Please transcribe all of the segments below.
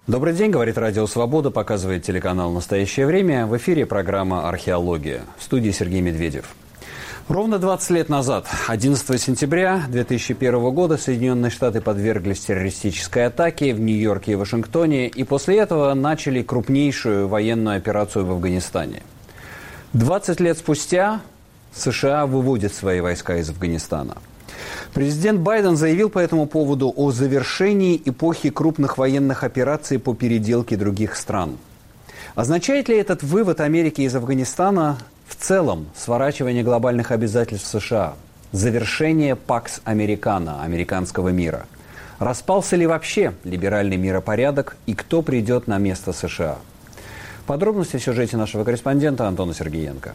Добрый день, говорит Радио Свобода, показывает телеканал «Настоящее время». В эфире программа «Археология». В студии Сергей Медведев. Ровно 20 лет назад, 11 сентября 2001 года, Соединенные Штаты подверглись террористической атаке в Нью-Йорке и Вашингтоне, и после этого начали крупнейшую военную операцию в Афганистане. 20 лет спустя США выводят свои войска из Афганистана. Президент Байден заявил по этому поводу о завершении эпохи крупных военных операций по переделке других стран. Означает ли этот вывод Америки из Афганистана в целом сворачивание глобальных обязательств США, завершение Пакс Американо, американского мира? Распался ли вообще либеральный миропорядок и кто придет на место США? Подробности в сюжете нашего корреспондента Антона Сергеенко.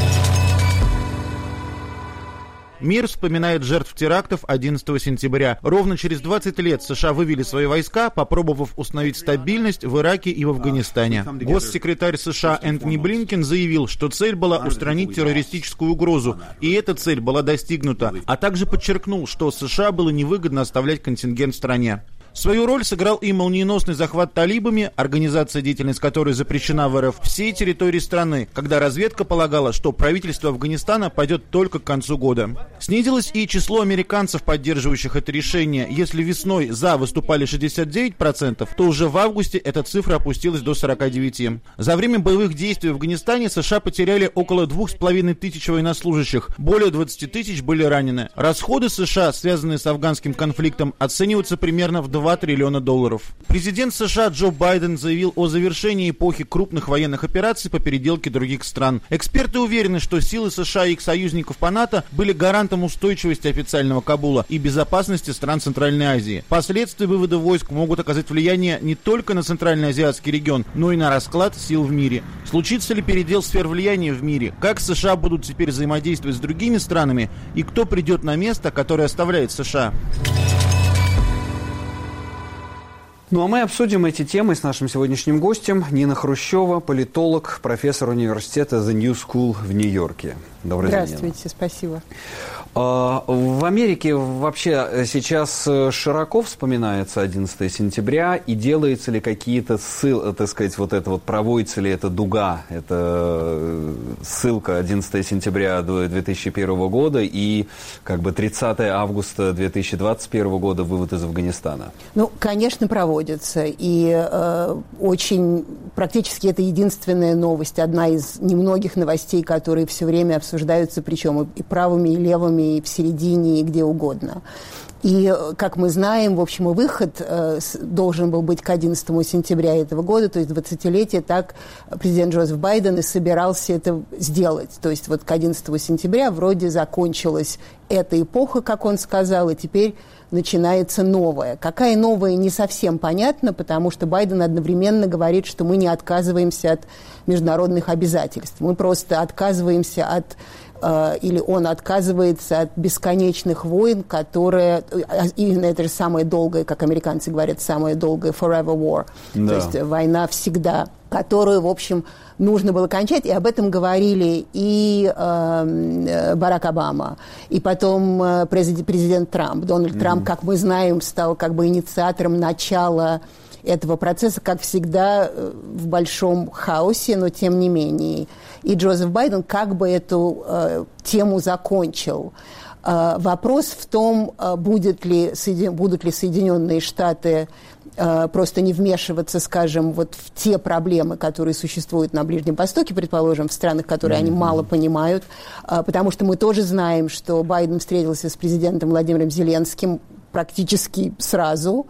Мир вспоминает жертв терактов 11 сентября. Ровно через 20 лет США вывели свои войска, попробовав установить стабильность в Ираке и в Афганистане. Госсекретарь США Энтони Блинкен заявил, что цель была устранить террористическую угрозу, и эта цель была достигнута, а также подчеркнул, что США было невыгодно оставлять контингент в стране. Свою роль сыграл и молниеносный захват талибами, организация, деятельность которой запрещена в РФ, всей территории страны, когда разведка полагала, что правительство Афганистана пойдет только к концу года. Снизилось и число американцев, поддерживающих это решение. Если весной «за» выступали 69%, то уже в августе эта цифра опустилась до 49%. За время боевых действий в Афганистане США потеряли около 2500 военнослужащих, более 20 тысяч были ранены. Расходы США, связанные с афганским конфликтом, оцениваются примерно в $2 триллиона. Президент США Джо Байден заявил о завершении эпохи крупных военных операций по переделке других стран. Эксперты уверены, что силы США и их союзников по НАТО были гарантом устойчивости официального Кабула и безопасности стран Центральной Азии. Последствия вывода войск могут оказать влияние не только на Центральноазиатский регион, но и на расклад сил в мире. Случится ли передел сфер влияния в мире? Как США будут теперь взаимодействовать с другими странами? И кто придет на место, которое оставляет США? Ну а мы обсудим эти темы с нашим сегодняшним гостем. Нина Хрущева, политолог, профессор университета The New School в Нью-Йорке. Добрый день, Нина. Здравствуйте, спасибо. В Америке вообще сейчас широко вспоминается 11 сентября, и делается ли какие-то так сказать, вот это вот, проводится ли эта дуга, это ссылка 11 сентября 2001 года и как бы 30 августа 2021 года вывод из Афганистана? Ну, конечно, проводится, и практически это единственная новость, одна из немногих новостей, которые все время обсуждаются, причем и правыми, и левыми, и в середине, и где угодно. И, как мы знаем, в общем, и выход должен был быть к 11 сентября этого года, то есть 20-летие, так президент Джозеф Байден и собирался это сделать. То есть вот к 11 сентября вроде закончилась эта эпоха, как он сказал, и теперь начинается новая. Какая новая, не совсем понятно, потому что Байден одновременно говорит, что мы не отказываемся от международных обязательств. Мы просто отказываемся или он отказывается от бесконечных войн, которые... Именно это же самое долгое, как американцы говорят, самое долгое forever war. Да. То есть война всегда, которую, в общем, нужно было кончать. И об этом говорили и Барак Обама, и потом президент Трамп. Дональд Трамп, как мы знаем, стал как бы инициатором начала этого процесса, как всегда, в большом хаосе, но тем не менее. И Джозеф Байден как бы эту тему закончил. Вопрос в том, будут ли Соединенные Штаты просто не вмешиваться, скажем, вот в те проблемы, которые существуют на Ближнем Востоке, предположим, в странах, которые они мало понимают, потому что мы тоже знаем, что Байден встретился с президентом Владимиром Зеленским практически сразу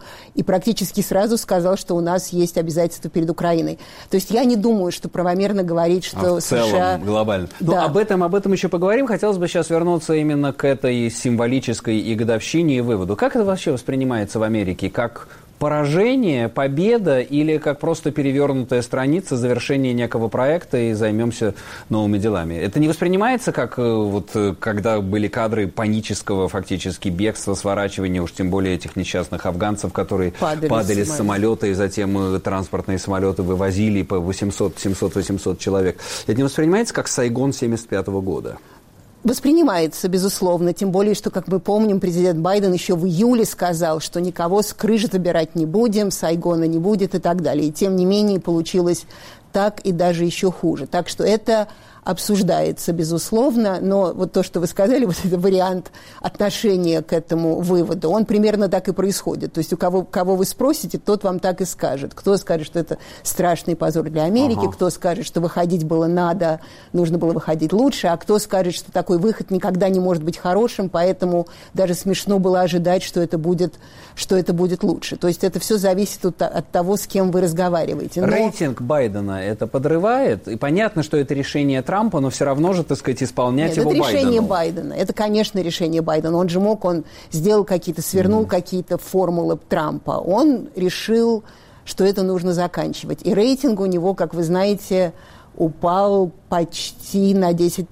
сказал, что у нас есть обязательства перед Украиной. То есть я не думаю, что правомерно говорить, что в целом, США... глобально. Да. Ну, об этом еще поговорим. Хотелось бы сейчас вернуться именно к этой символической и годовщине, и выводу. Как это вообще воспринимается в Америке? Как поражение, победа или как просто перевернутая страница, завершение некого проекта и займемся новыми делами? Это не воспринимается как вот когда были кадры панического фактически бегства, сворачивания, уж тем более этих несчастных афганцев, которые падали с самолета, и затем транспортные самолеты вывозили по 700-800 человек. Это не воспринимается как Сайгон 1975 года? Воспринимается, безусловно, тем более, что, как мы помним, президент Байден еще в июле сказал, что никого с крыши забирать не будем, Сайгона не будет и так далее. И тем не менее получилось так и даже еще хуже. Так что это обсуждается, безусловно, но вот то, что вы сказали, вот этот вариант отношения к этому выводу, он примерно так и происходит. То есть у кого вы спросите, тот вам так и скажет. Кто скажет, что это страшный позор для Америки, кто скажет, что выходить было надо, нужно было выходить лучше, а кто скажет, что такой выход никогда не может быть хорошим, поэтому даже смешно было ожидать, что это будет лучше. То есть это все зависит от того, с кем вы разговариваете. Рейтинг Байдена это подрывает, и понятно, что это решение Трампа, но все равно же, так сказать, исполнять его Байдену. Это решение Байдена. Это, конечно, решение Байдена. Он же он сделал свернул какие-то формулы Трампа. Он решил, что это нужно заканчивать. И рейтинг у него, как вы знаете, упал почти на 10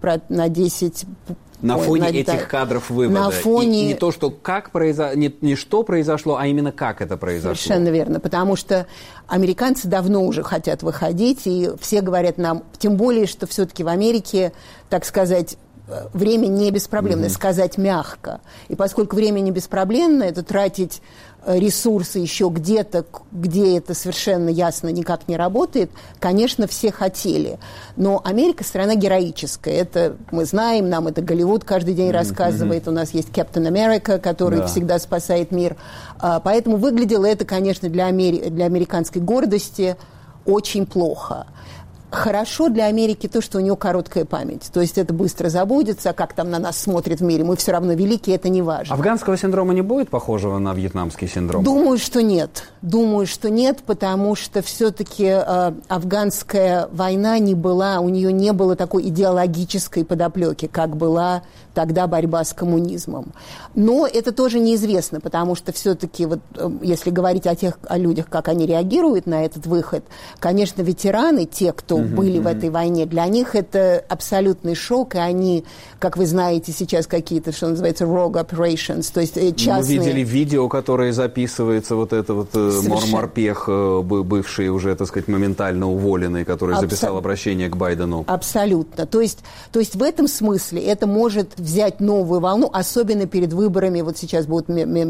на фоне этих кадров вывода. На фоне... И не то, что не что произошло, а именно как это произошло. Совершенно верно. Потому что американцы давно уже хотят выходить, и все говорят нам, тем более, что все-таки в Америке, так сказать, время не беспроблемное, сказать мягко. И поскольку время не беспроблемное, это тратить ресурсы еще где-то, где это совершенно ясно никак не работает, конечно, все хотели. Но Америка страна героическая. Это мы знаем, нам это Голливуд каждый день рассказывает. У нас есть Captain America, который всегда спасает мир. Поэтому выглядело это, конечно, для американской гордости очень плохо. Хорошо для Америки то, что у нее короткая память. То есть это быстро забудется, как там на нас смотрят в мире. Мы все равно великие, это не важно. Афганского синдрома не будет похожего на вьетнамский синдром? Думаю, что нет. Думаю, что нет, потому что все-таки афганская война у нее не было такой идеологической подоплеки, как была тогда борьба с коммунизмом. Но это тоже неизвестно, потому что все-таки, вот, если говорить о людях, как они реагируют на этот выход, конечно, ветераны, те, кто были в этой войне, для них это абсолютный шок, и они, как вы знаете, сейчас какие-то, что называется, rogue operations, то есть частные... Мы видели видео, которое записывается, вот это вот Морпех, бывший уже, так сказать, моментально уволенный, который записал обращение к Байдену. Абсолютно. То есть в этом смысле это может взять новую волну, особенно перед выборами, вот сейчас будут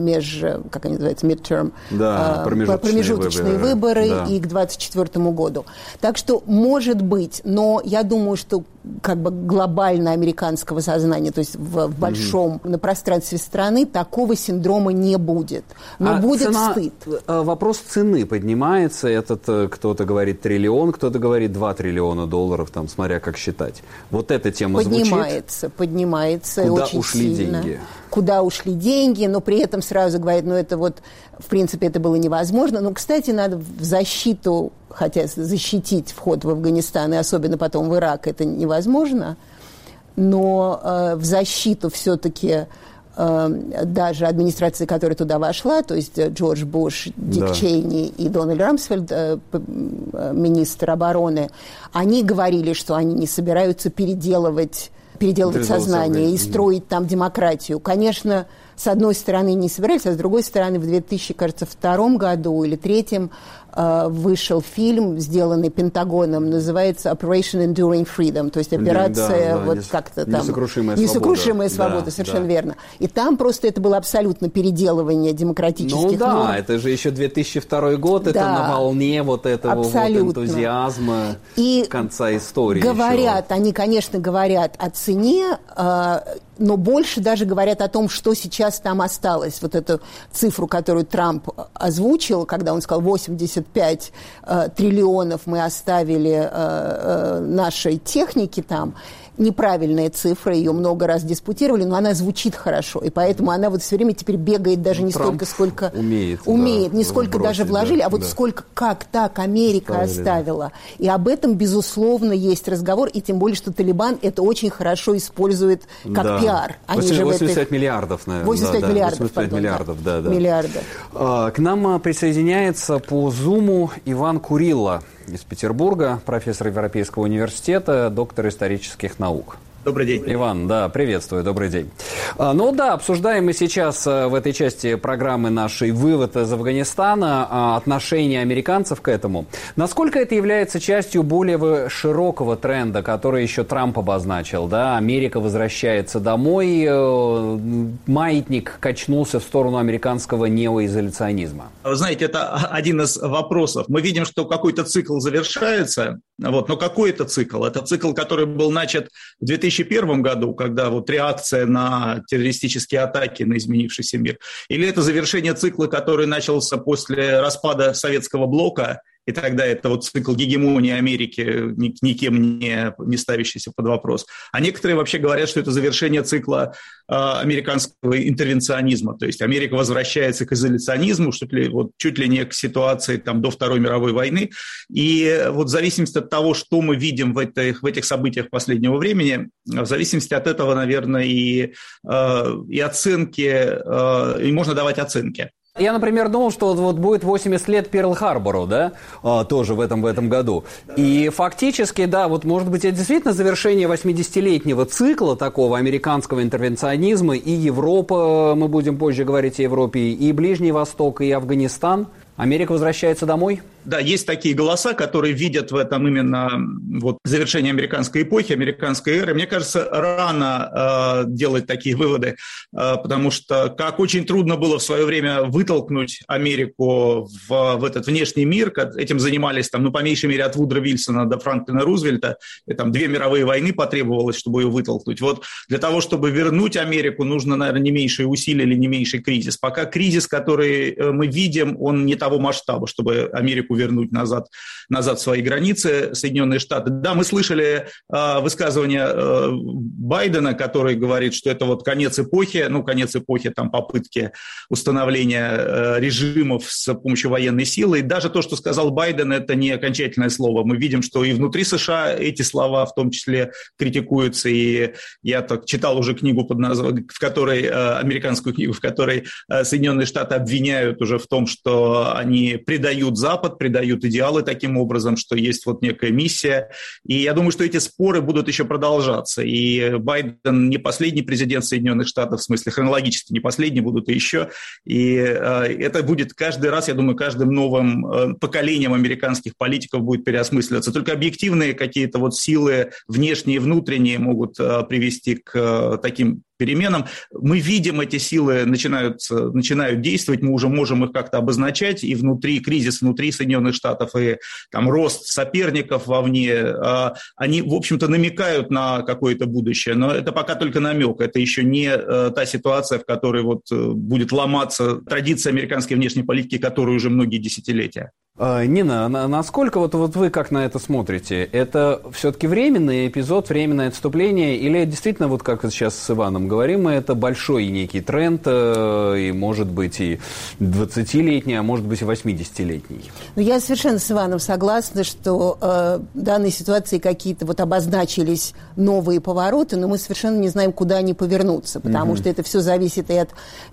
как они называются, midterm, промежуточные выборы и к 2024 году. Так что может быть, но я думаю, что как бы глобально американского сознания, то есть в большом на пространстве страны такого синдрома не будет. Но будет стыд. Вопрос цены поднимается. Кто-то говорит триллион, кто-то говорит 2 триллиона долларов, там, смотря как считать. Вот эта тема поднимается Куда очень ушли сильно. деньги? Куда ушли деньги, но при этом сразу говорят, это вот, в принципе, это было невозможно. Но, кстати, надо в защиту, хотя защитить вход в Афганистан и особенно потом в Ирак, это невозможно, но в защиту все-ки даже администрации, которая туда вошла, то есть Джордж Буш, Дик Чейни и Дональд Рамсфельд, министр обороны, они говорили, что они не собираются переделывать сознание и строить там демократию. Конечно, с одной стороны не собирались, а с другой стороны в 2002 году или 2003 вышел фильм, сделанный Пентагоном, называется Operation Enduring Freedom, то есть операция как-то там... Несокрушимая свобода, совершенно верно. И там просто это было абсолютно переделывание демократических норм. Это же еще 2002 год, это на волне вот этого энтузиазма и конца истории. Они, конечно, говорят о цене, но больше даже говорят о том, что сейчас там осталось. Вот эту цифру, которую Трамп озвучил, когда он сказал, 85 триллионов мы оставили нашей техники там, неправильная цифра, ее много раз диспутировали, но она звучит хорошо, и поэтому она вот все время теперь бегает даже не столько, сколько умеет, не сколько даже вложили, а вот сколько, как так Америка оставила. И об этом, безусловно, есть разговор, и тем более, что Талибан это очень хорошо использует как пиар. 85 миллиардов, наверное. 85 миллиардов, миллиардов. К нам присоединяется по Зуму Иван Курилла из Петербурга, профессор Европейского университета, доктор исторических наук. Добрый день. Иван, да, приветствую, добрый день. Ну да, обсуждаем мы сейчас в этой части программы нашей «Вывод из Афганистана» отношение американцев к этому. Насколько это является частью более широкого тренда, который еще Трамп обозначил, да? Америка возвращается домой, маятник качнулся в сторону американского неоизоляционизма. Вы знаете, это один из вопросов. Мы видим, что какой-то цикл завершается, но какой это цикл? Это цикл, который был начат в 2001 году, когда реакция на террористические атаки на изменившийся мир. Или это завершение цикла, который начался после распада Советского блока, и тогда это цикл гегемонии Америки, никем не ставящийся под вопрос. А некоторые вообще говорят, что это завершение цикла американского интервенционизма. То есть Америка возвращается к изоляционизму, чуть ли не к ситуации до Второй мировой войны. И в зависимости от того, что мы видим в этих событиях последнего времени, в зависимости от этого, наверное, и оценки, и можно давать оценки. Я, например, думал, что будет 80 лет Перл-Харбору, да, тоже в этом году. И фактически, да, может быть, это действительно завершение 80-летнего цикла такого американского интервенционизма, и Европа, мы будем позже говорить о Европе, и Ближний Восток, и Афганистан. Америка возвращается домой? Да, есть такие голоса, которые видят в этом именно завершение американской эпохи, американской эры. Мне кажется, рано делать такие выводы, потому что как очень трудно было в свое время вытолкнуть Америку в этот внешний мир, этим занимались по меньшей мере от Вудро Вильсона до Франклина Рузвельта, и 2 мировые войны потребовалось, чтобы ее вытолкнуть. Для того, чтобы вернуть Америку, нужно, наверное, не меньшие усилия или не меньший кризис. Пока кризис, который мы видим, он не того масштаба, чтобы Америку вернуть назад в свои границы, Соединенные Штаты. Да, мы слышали высказывание Байдена, который говорит, что это конец эпохи, попытки установления режимов с помощью военной силы. И даже то, что сказал Байден, это не окончательное слово. Мы видим, что и внутри США эти слова в том числе критикуются. И я читал уже книгу американскую книгу, в которой Соединенные Штаты обвиняют уже в том, что они предают Запад, предают идеалы таким образом, что есть некая миссия. И я думаю, что эти споры будут еще продолжаться. И Байден не последний президент Соединенных Штатов, в смысле хронологически не последний, будут и еще. И это будет каждый раз, я думаю, каждым новым поколением американских политиков будет переосмысливаться. Только объективные какие-то силы внешние и внутренние могут привести к таким переменам. Мы видим, эти силы начинают действовать, мы уже можем их как-то обозначать, и кризис внутри Соединенных Штатов, и рост соперников вовне, они, в общем-то, намекают на какое-то будущее, но это пока только намек, это еще не та ситуация, в которой будет ломаться традиция американской внешней политики, которую уже многие десятилетия. Нина, насколько вы как на это смотрите? Это все-таки временный эпизод, временное отступление, или действительно, как сейчас с Иваном говорим, это большой некий тренд, и может быть и 20-летний, а может быть и 80-летний? Я совершенно с Иваном согласна, что в данной ситуации какие-то обозначились новые повороты, но мы совершенно не знаем, куда они повернутся, потому что это все зависит и от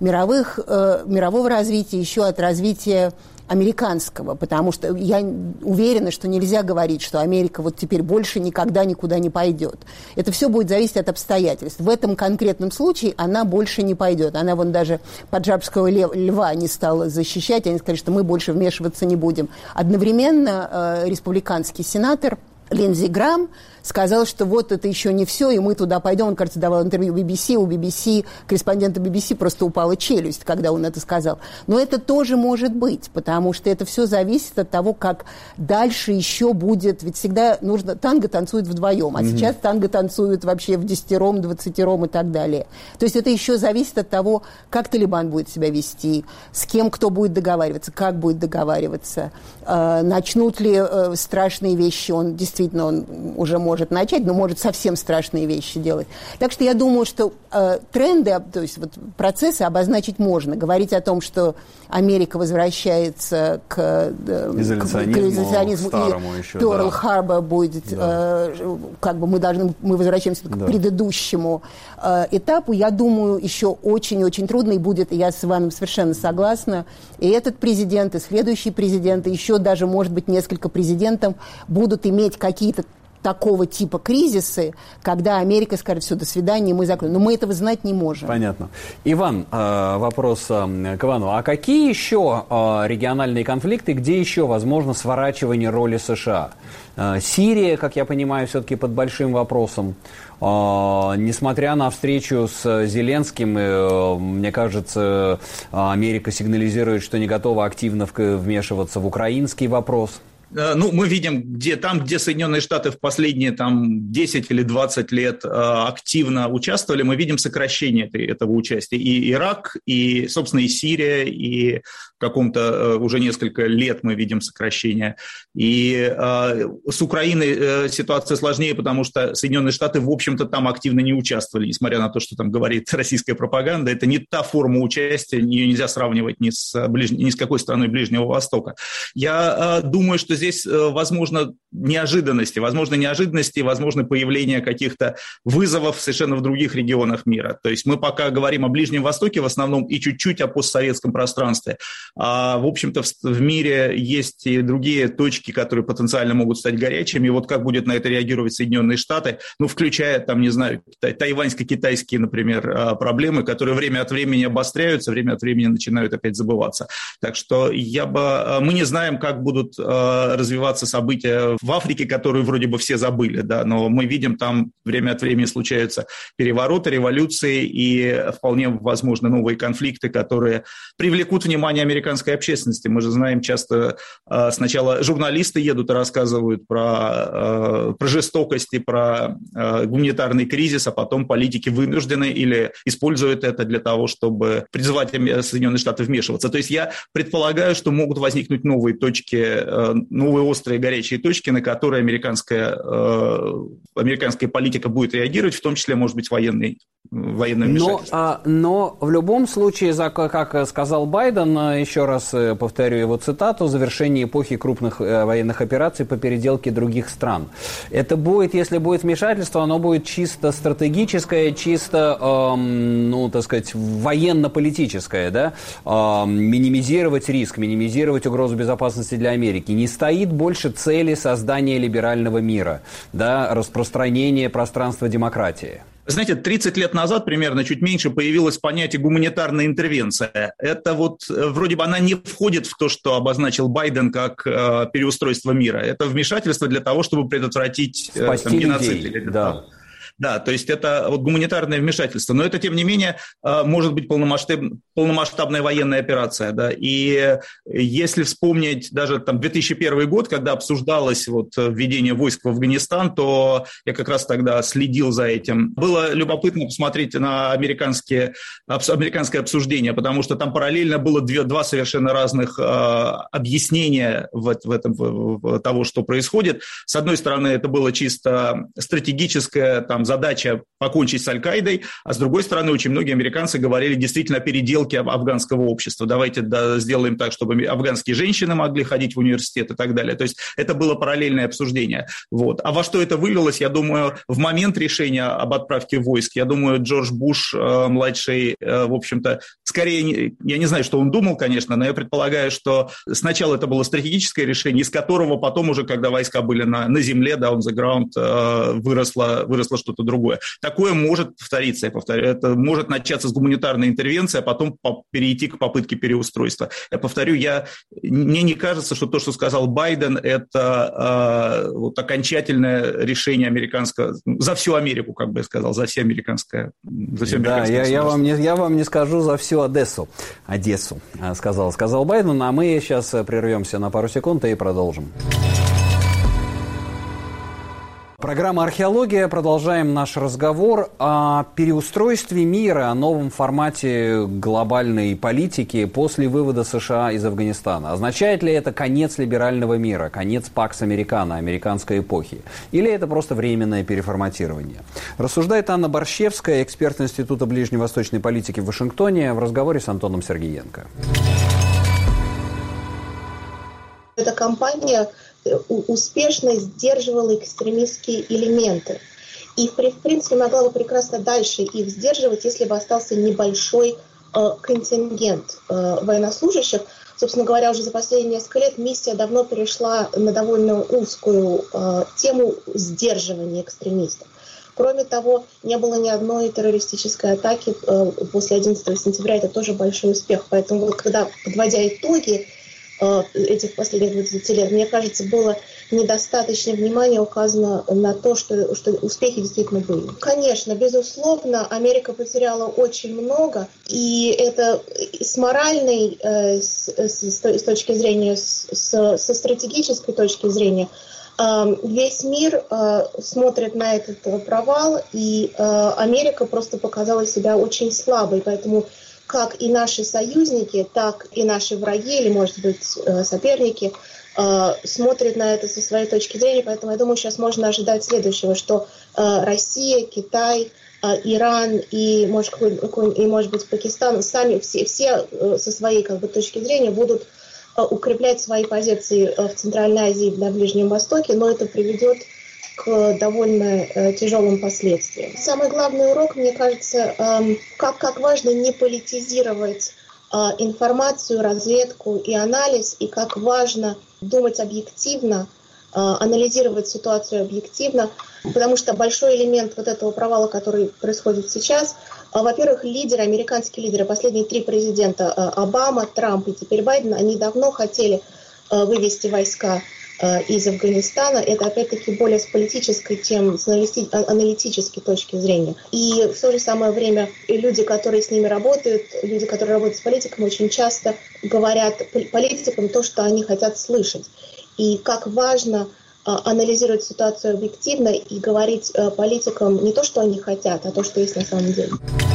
мирового развития, еще от развития американского, потому что я уверена, что нельзя говорить, что Америка теперь больше никогда никуда не пойдет. Это все будет зависеть от обстоятельств. В этом конкретном случае она больше не пойдет. Она даже Паджабского льва не стала защищать, они сказали, что мы больше вмешиваться не будем. Одновременно республиканский сенатор Линдзи Грaham сказал, что это еще не все, и мы туда пойдем. Он, кажется, давал интервью BBC, у BBC, корреспонденту BBC просто упала челюсть, когда он это сказал. Но это тоже может быть, потому что это все зависит от того, как дальше еще будет, ведь всегда нужно, танго танцует вдвоем, а сейчас танго танцуют вообще в 10-ром, 20-ром и так далее. То есть это еще зависит от того, как Талибан будет себя вести, с кем кто будет договариваться, как будет договариваться, начнут ли страшные вещи, он действительно уже может начать, но может совсем страшные вещи делать. Так что я думаю, что тренды, то есть процессы обозначить можно. Говорить о том, что Америка возвращается к изоляционизму и Перл-Харбор будет, мы возвращаемся к предыдущему этапу, я думаю, еще очень-очень трудно, и будет, я с Иваном совершенно согласна, и этот президент, и следующий президент, и еще даже, может быть, несколько президентов будут иметь какие-то такого типа кризисы, когда Америка скажет: все, до свидания, мы закроем. Но мы этого знать не можем. Понятно. Иван, вопрос к Ивану. А какие еще региональные конфликты, где еще возможно сворачивание роли США? Сирия, как я понимаю, все-таки под большим вопросом. Несмотря на встречу с Зеленским, мне кажется, Америка сигнализирует, что не готова активно вмешиваться в украинский вопрос. Ну, мы видим, где Соединенные Штаты в последние 10 или 20 лет активно участвовали, мы видим сокращение этого участия. И Ирак, и, собственно, и Сирия, и в каком-то уже несколько лет мы видим сокращение. И с Украиной ситуация сложнее, потому что Соединенные Штаты, в общем-то, там активно не участвовали, несмотря на то, что там говорит российская пропаганда. Это не та форма участия, ее нельзя сравнивать ни с какой страной Ближнего Востока. Я думаю, что здесь возможно неожиданности, возможно появление каких-то вызовов совершенно в других регионах мира. То есть мы пока говорим о Ближнем Востоке в основном и чуть-чуть о постсоветском пространстве. А, в общем-то, в мире есть и другие точки, которые потенциально могут стать горячими. И вот как будет на это реагировать Соединенные Штаты, включая, тайваньско-китайские, например, проблемы, которые время от времени обостряются, время от времени начинают опять забываться. Так что мы не знаем, как будут развиваться события в Африке, которые вроде бы все забыли, да, но мы видим, там время от времени случаются перевороты, революции и вполне возможны новые конфликты, которые привлекут внимание американской общественности. Мы же знаем, часто сначала журналисты едут и рассказывают про жестокость и про гуманитарный кризис, а потом политики вынуждены или используют это для того, чтобы призывать Соединенные Штаты вмешиваться. То есть я предполагаю, что могут возникнуть новые точки, новые острые горячие точки, на которые американская политика будет реагировать, в том числе, может быть, военное вмешательство. Но в любом случае, как сказал Байден, еще раз повторю его цитату, завершение эпохи крупных военных операций по переделке других стран. Это будет, если будет вмешательство, оно будет чисто стратегическое, чисто, военно-политическое, да? Минимизировать риск, минимизировать угрозу безопасности для Америки. Не стоит больше цели создания либерального мира, да, распространения пространства демократии. Знаете, 30 лет назад, примерно, чуть меньше, появилось понятие «гуманитарная интервенция». Это вроде бы она не входит в то, что обозначил Байден как переустройство мира. Это вмешательство для того, чтобы предотвратить геноцид. Людей, да. Да, то есть это гуманитарное вмешательство. Но это, тем не менее, может быть полномасштабная военная операция. Да? И если вспомнить даже 2001 год, когда обсуждалось введение войск в Афганистан, то я как раз тогда следил за этим. Было любопытно посмотреть на американское обсуждение, потому что там параллельно было два совершенно разных объяснения того, что происходит. С одной стороны, это было чисто стратегическое, задача покончить с Аль-Каидой, а с другой стороны, очень многие американцы говорили действительно о переделке афганского общества. Давайте сделаем так, чтобы афганские женщины могли ходить в университет и так далее. То есть это было параллельное обсуждение. А во что это вылилось, я думаю, в момент решения об отправке войск, я думаю, Джордж Буш, младший, в общем-то, скорее, я не знаю, что он думал, конечно, но я предполагаю, что сначала это было стратегическое решение, из которого потом уже, когда войска были на земле, on the ground, выросло что-то другое. Такое может повториться, я повторю. Это может начаться с гуманитарной интервенции, а потом перейти к попытке переустройства. Я повторю, мне не кажется, что то, что сказал Байден, это окончательное решение американского, за всю Америку, как бы я сказал, за все американское. Да, я вам не скажу за всю Одессу, сказал Байден, а мы сейчас прервемся на пару секунд и продолжим. Программа «Археология». Продолжаем наш разговор о переустройстве мира, о новом формате глобальной политики после вывода США из Афганистана. Означает ли это конец либерального мира, конец Пакс Американо, американской эпохи? Или это просто временное переформатирование? Рассуждает Анна Борщевская, эксперт Института ближневосточной политики в Вашингтоне, в разговоре с Антоном Сергеенко. Эта кампания успешно сдерживала экстремистские элементы. И, в принципе, могла бы прекрасно дальше их сдерживать, если бы остался небольшой контингент военнослужащих, собственно говоря, уже за последние несколько лет миссия давно перешла на довольно узкую тему сдерживания экстремистов. Кроме того, не было ни одной террористической атаки после 11 сентября. Это тоже большой успех. Поэтому, когда, подводя итоги этих последних 20 лет, мне кажется, было недостаточно внимания указано на то, что успехи действительно были. Конечно, безусловно, Америка потеряла очень много, и это с моральной, с точки зрения, со стратегической точки зрения, весь мир смотрит на этот провал, и Америка просто показала себя очень слабой, поэтому как и наши союзники, так и наши враги, или, может быть, соперники, смотрят на это со своей точки зрения, поэтому я думаю, сейчас можно ожидать следующего, что Россия, Китай, Иран и, может быть, Пакистан, сами все со своей точки зрения будут укреплять свои позиции в Центральной Азии и на Ближнем Востоке, но это приведет к довольно тяжелым последствиям. Самый главный урок, мне кажется, как важно не политизировать информацию, разведку и анализ, и как важно думать объективно, анализировать ситуацию объективно, потому что большой элемент вот этого провала, который происходит сейчас, во-первых, американские лидеры, последние 3 президента, Обама, Трамп и теперь Байден, они давно хотели вывести войска из Афганистана. Это, опять-таки, более с политической, чем с аналитической точки зрения. И в то же самое время люди, которые с ними работают, люди, которые работают с политиками, очень часто говорят политикам то, что они хотят слышать. И как важно анализировать ситуацию объективно и говорить политикам не то, что они хотят, а то, что есть на самом деле.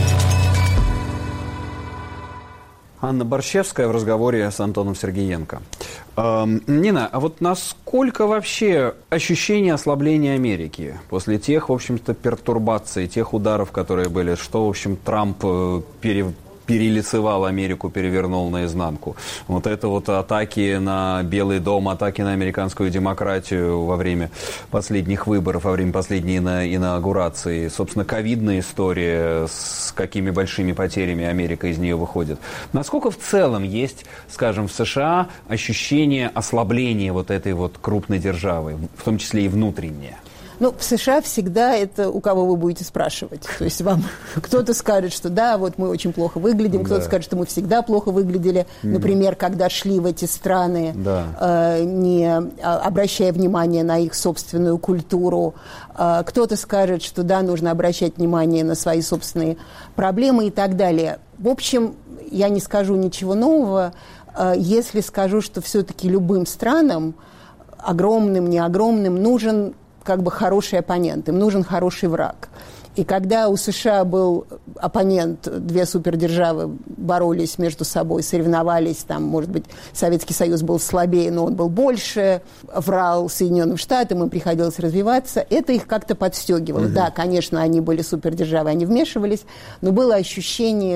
Анна Борщевская в разговоре с Антоном Сергеенко. Нина, а вот насколько вообще ощущение ослабления Америки после тех, в общем-то, пертурбаций, тех ударов, которые были, что, в общем, Трамп перелицевал Америку, перевернул наизнанку. Вот это вот атаки на Белый дом, атаки на американскую демократию во время последних выборов, во время последней инаугурации. Собственно, ковидная история, с какими большими потерями Америка из нее выходит. Насколько в целом есть, скажем, в США ощущение ослабления вот этой вот крупной державы, в том числе и внутреннее? Ну, в США всегда это у кого вы будете спрашивать. То есть вам кто-то скажет, что да, вот мы очень плохо выглядим, кто-то скажет, что мы всегда плохо выглядели. Например, когда шли в эти страны, не обращая внимания на их собственную культуру. Кто-то скажет, что да, нужно обращать внимание на свои собственные проблемы и так далее. В общем, я не скажу ничего нового, если скажу, что все-таки любым странам, огромным, не огромным, нужен хороший оппонент, им нужен хороший враг. И когда у США был оппонент, 2 супердержавы боролись между собой, соревновались, там, может быть, Советский Союз был слабее, но он был больше, врал Соединенным Штатам, им приходилось развиваться, это их как-то подстегивало. Да, конечно, они были супердержавы, они вмешивались, но было ощущение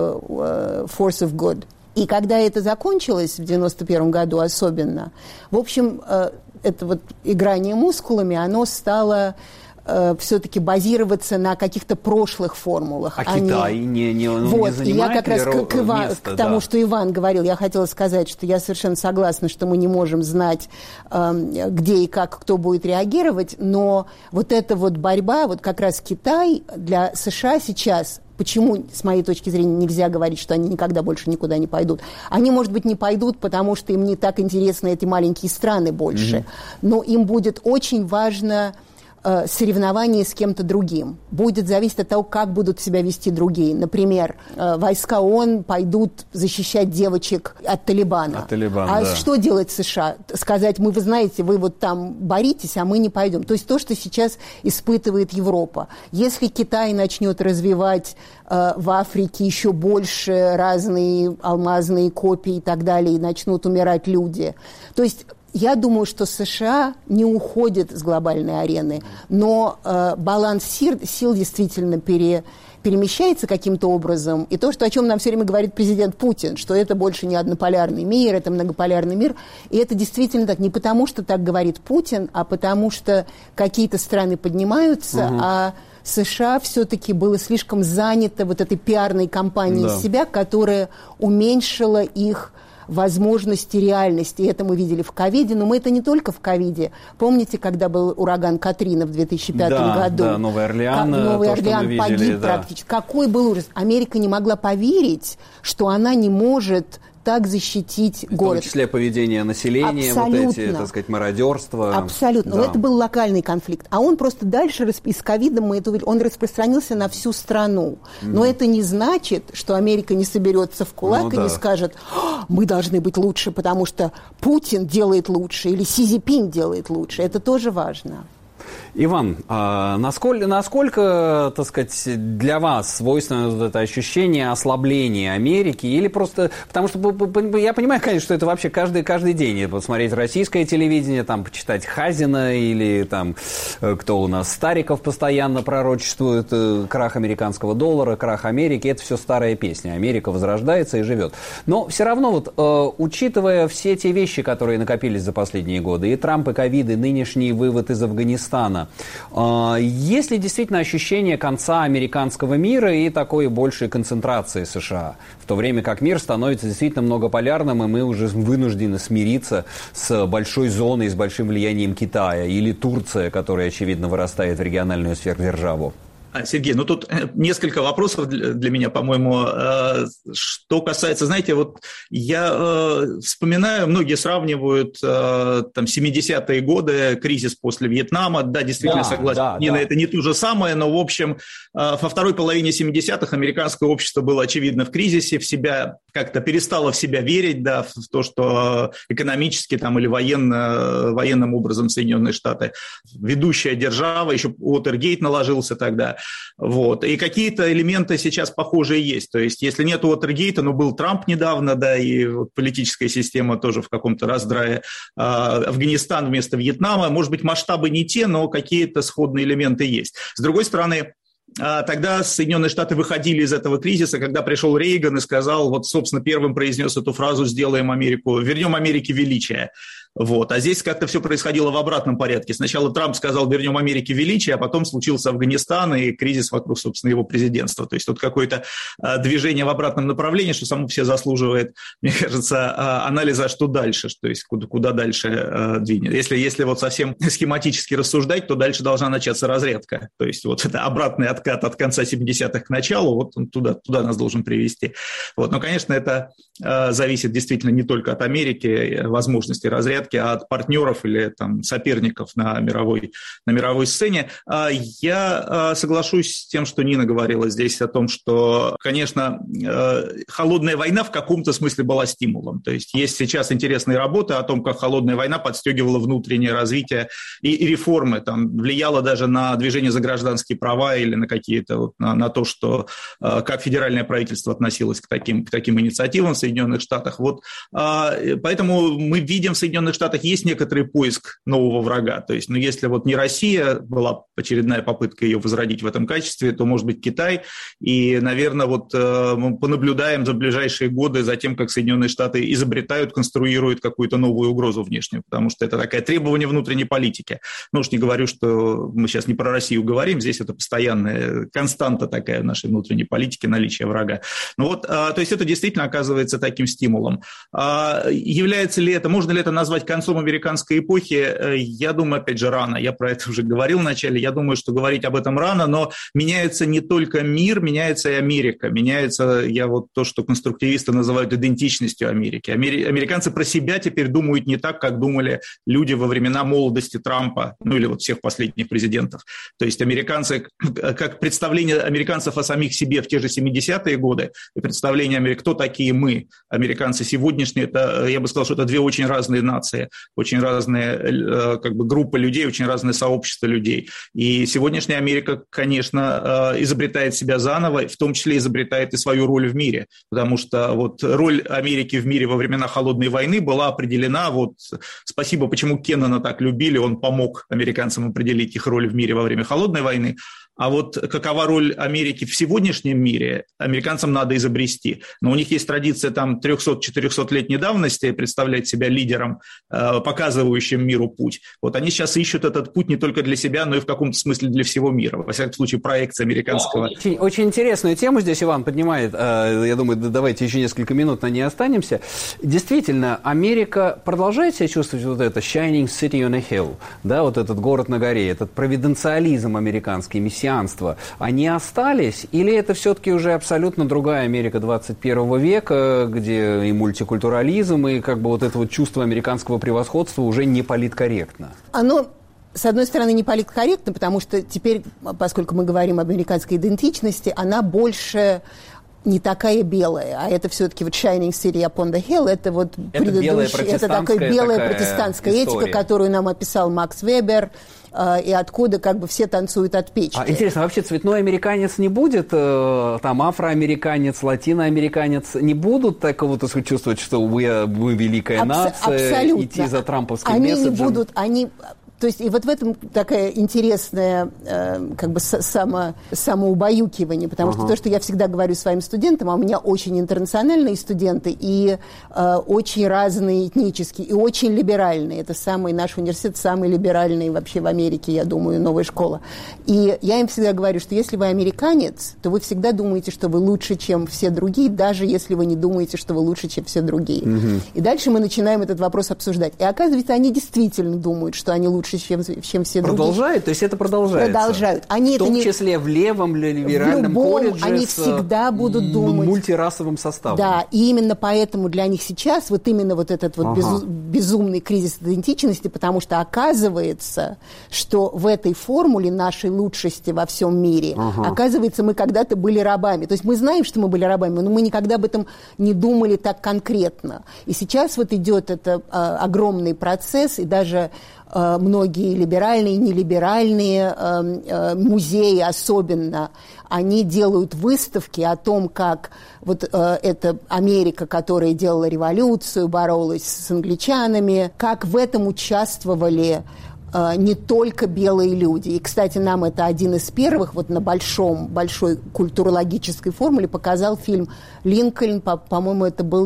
force of good. И когда это закончилось, в 1991 году особенно, в общем, это вот играние мускулами, оно стало все-таки базироваться на каких-то прошлых формулах. А Китай не занимает и я как раз место, к тому, что Иван говорил, я хотела сказать, что я совершенно согласна, что мы не можем знать, где и как кто будет реагировать, но вот эта вот борьба, вот как раз Китай для США сейчас. Почему, с моей точки зрения, нельзя говорить, что они никогда больше никуда не пойдут? Они, может быть, не пойдут, потому что им не так интересны эти маленькие страны больше. Но им будет очень важно соревнование с кем-то другим. Будет зависеть от того, как будут себя вести другие. Например, войска ООН пойдут защищать девочек от Талибана. Что делать США? Сказать, вы знаете, вы вот там боритесь, а мы не пойдем. То есть то, что сейчас испытывает Европа. Если Китай начнет развивать в Африке еще больше разные алмазные копии и так далее, и начнут умирать люди. То есть я думаю, что США не уходит с глобальной арены, но баланс сил действительно перемещается каким-то образом. И то, о чем нам все время говорит президент Путин, что это больше не однополярный мир, это многополярный мир. И это действительно так. Не потому, что так говорит Путин, а потому что какие-то страны поднимаются, а США все-таки было слишком занято вот этой пиарной кампанией себя, которая уменьшила их возможности реальности. И это мы видели в ковиде, но мы это не только в ковиде. Помните, когда был ураган Катрина в 2005 году? Да, Новый Орлеан. Новый Орлеан погиб практически. Какой был ужас. Америка не могла поверить, что она не может так защитить город. В том числе поведение населения, абсолютно. Вот эти, так сказать, мародерство. Абсолютно. Да. Но это был локальный конфликт. А он просто дальше, и с ковидом мы это увидели, он распространился на всю страну. Но это не значит, что Америка не соберется в кулак и не скажет, мы должны быть лучше, потому что Путин делает лучше или Си Цзиньпин делает лучше. Это тоже важно. Иван, насколько, так сказать, для вас свойственно вот это ощущение ослабления Америки? Или просто... Потому что я понимаю, конечно, что это вообще каждый день. Посмотреть российское телевидение, там, почитать Хазина или там, кто у нас, Стариков постоянно пророчествует, крах американского доллара, крах Америки. Это все старая песня. Америка возрождается и живет. Но все равно, вот, учитывая все те вещи, которые накопились за последние годы, и Трамп, и ковид, и нынешний вывод из Афганистана, есть ли действительно ощущение конца американского мира и такой большей концентрации США, в то время как мир становится действительно многополярным, и мы уже вынуждены смириться с большой зоной, с большим влиянием Китая или Турция, которая, очевидно, вырастает в региональную сверхдержаву? Сергей, ну тут несколько вопросов для меня, по-моему. Что касается, знаете, вот я вспоминаю, многие сравнивают там 70-е годы, кризис после Вьетнама. Да, действительно, согласен, это не то же самое, но, в общем, во второй половине 70-х американское общество было, очевидно, в кризисе, в себя как-то перестало в себя верить, да, в то, что экономически там, или военным образом Соединенные Штаты ведущая держава, еще Уотергейт наложился тогда. Вот. И какие-то элементы сейчас похожие есть. То есть, если нет Уотергейта, но был Трамп недавно, да, и вот политическая система тоже в каком-то раздрае. Афганистан вместо Вьетнама. Может быть, масштабы не те, но какие-то сходные элементы есть. С другой стороны, тогда Соединенные Штаты выходили из этого кризиса, когда пришел Рейган и сказал, вот, собственно, первым произнес эту фразу «Сделаем Америку, вернем Америке величие». Вот. А здесь как-то все происходило в обратном порядке. Сначала Трамп сказал «вернем Америке величие», а потом случился Афганистан и кризис вокруг, собственно, его президентства. То есть тут какое-то движение в обратном направлении, что само по себе заслуживает, мне кажется, анализа, что дальше, то есть куда дальше двинет. Если вот совсем схематически рассуждать, то дальше должна начаться разрядка. То есть вот это обратный откат от конца 70-х к началу, вот он туда нас должен привести. Вот. Но, конечно, это зависит действительно не только от Америки, возможности разрядки, а от партнеров или там, соперников на мировой сцене. Я соглашусь с тем, что Нина говорила здесь о том, что, конечно, холодная война в каком-то смысле была стимулом. То есть сейчас интересные работы о том, как холодная война подстегивала внутреннее развитие и реформы, там, влияла даже на движение за гражданские права или на какие-то, вот, на то, что как федеральное правительство относилось к таким инициативам в Соединенных Штатах. Вот, поэтому мы видим в Соединенных Штатах есть некоторый поиск нового врага. То есть, если вот не Россия, была очередная попытка ее возродить в этом качестве, то, может быть, Китай. И, наверное, вот мы понаблюдаем за ближайшие годы за тем, как Соединенные Штаты изобретают, конструируют какую-то новую угрозу внешнюю, потому что это такое требование внутренней политики. Ну уж не говорю, что мы сейчас не про Россию говорим, здесь это постоянная константа такая в нашей внутренней политике, наличие врага. Ну вот, то есть это действительно оказывается таким стимулом. Является ли это, можно ли это назвать концом американской эпохи? Я думаю, опять же, рано. Я про это уже говорил вначале. Я думаю, что говорить об этом рано, но меняется не только мир, меняется и Америка. Меняется, то, что конструктивисты называют идентичностью Америки. Американцы про себя теперь думают не так, как думали люди во времена молодости Трампа, или вот всех последних президентов. То есть американцы, как представление американцев о самих себе в те же 70-е годы, и представление, кто такие мы, американцы сегодняшние, это, я бы сказал, что это две очень разные нации, очень разные группы людей, очень разные сообщества людей. И сегодняшняя Америка, конечно, изобретает себя заново, в том числе изобретает и свою роль в мире, потому что вот роль Америки в мире во времена Холодной войны была определена, спасибо, почему Кеннона так любили, он помог американцам определить их роль в мире во время Холодной войны, А вот какова роль Америки в сегодняшнем мире, американцам надо изобрести. Но у них есть традиция там 300-400-летней давности представлять себя лидером, показывающим миру путь. Вот они сейчас ищут этот путь не только для себя, но и в каком-то смысле для всего мира. Во всяком случае, проекция американского. Очень интересную тему здесь Иван поднимает. Я думаю, давайте еще несколько минут на ней останемся. Действительно, Америка продолжает себя чувствовать вот это shining city on a hill, да, вот этот город на горе, этот провиденциализм американский, мессианство. Они остались, или это все-таки уже абсолютно другая Америка 21 века, где и мультикультурализм, и как бы вот это вот чувство американского превосходства уже не политкорректно? Оно, с одной стороны, не политкорректно, потому что теперь, поскольку мы говорим об американской идентичности, она больше не такая белая, а это все-таки вот Shining City Upon the Hill, это вот предыдущая, это такая белая протестантская этика, которую нам описал Макс Вебер, и откуда как бы все танцуют от печки. Интересно, вообще цветной американец не будет, там афроамериканец, латиноамериканец не будут такого, так сказать, чувствовать, что мы великая нация, абсолютно. Идти за трамповским месседжем? Они не будут, то есть и вот в этом такая интересная как бы самоубаюкивание, потому что то, что я всегда говорю своим студентам, а у меня очень интернациональные студенты и очень разные этнические, и очень либеральные. Это наш университет самый либеральный вообще в Америке, я думаю, новая школа. И я им всегда говорю, что если вы американец, то вы всегда думаете, что вы лучше, чем все другие, даже если вы не думаете, что вы лучше, чем все другие. И дальше мы начинаем этот вопрос обсуждать. И оказывается, они действительно думают, что они лучше, чем все другие. Продолжают? То есть это продолжается? Продолжают. Они в том числе в левом либеральном колледже они всегда будут думать. Мультирасовым составом. Да, и именно поэтому для них сейчас вот именно вот этот вот безумный кризис идентичности, потому что оказывается, что в этой формуле нашей лучшести во всем мире, оказывается, мы когда-то были рабами. То есть мы знаем, что мы были рабами, но мы никогда об этом не думали так конкретно. И сейчас вот идет это огромный процесс, и даже многие либеральные и нелиберальные музеи особенно, они делают выставки о том, как вот эта Америка, которая делала революцию, боролась с англичанами, как в этом участвовали не только белые люди. И, кстати, нам это один из первых вот на большой культурологической формуле показал фильм «Линкольн», по-моему, это был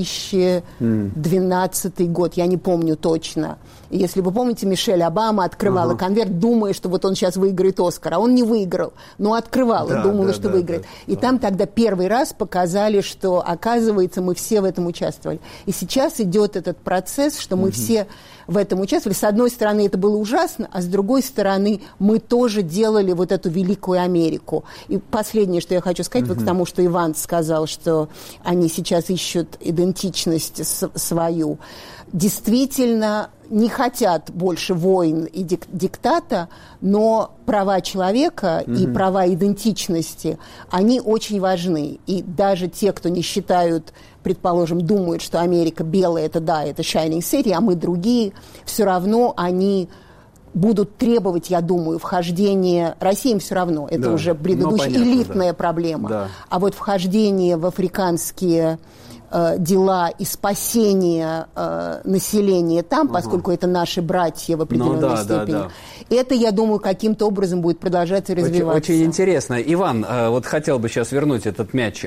2012 год, я не помню точно. И если вы помните, Мишель Обама открывала конверт, думая, что вот он сейчас выиграет «Оскар», а он не выиграл, но открывала, думала, что выиграет. И там тогда первый раз показали, что, оказывается, мы все в этом участвовали. И сейчас идет этот процесс, что мы все в этом участвовали. С одной стороны, это было ужасно, а с другой стороны, мы тоже делали вот эту великую Америку. И последнее, что я хочу сказать, вот к тому, что Иван сказал, что они сейчас ищут идентичность свою. Действительно, не хотят больше войн и диктата, но права человека и права идентичности, они очень важны. И даже те, кто не считают, предположим, думают, что Америка белая, это Shining City, а мы другие, все равно они будут требовать, я думаю, вхождения... России им все равно, это уже предыдущая элитная проблема. Да. А вот вхождение в африканские дела и спасение населения там, поскольку это наши братья в определенной степени. Это, я думаю, каким-то образом будет продолжаться и развиваться. Очень интересно. Иван, вот хотел бы сейчас вернуть этот мяч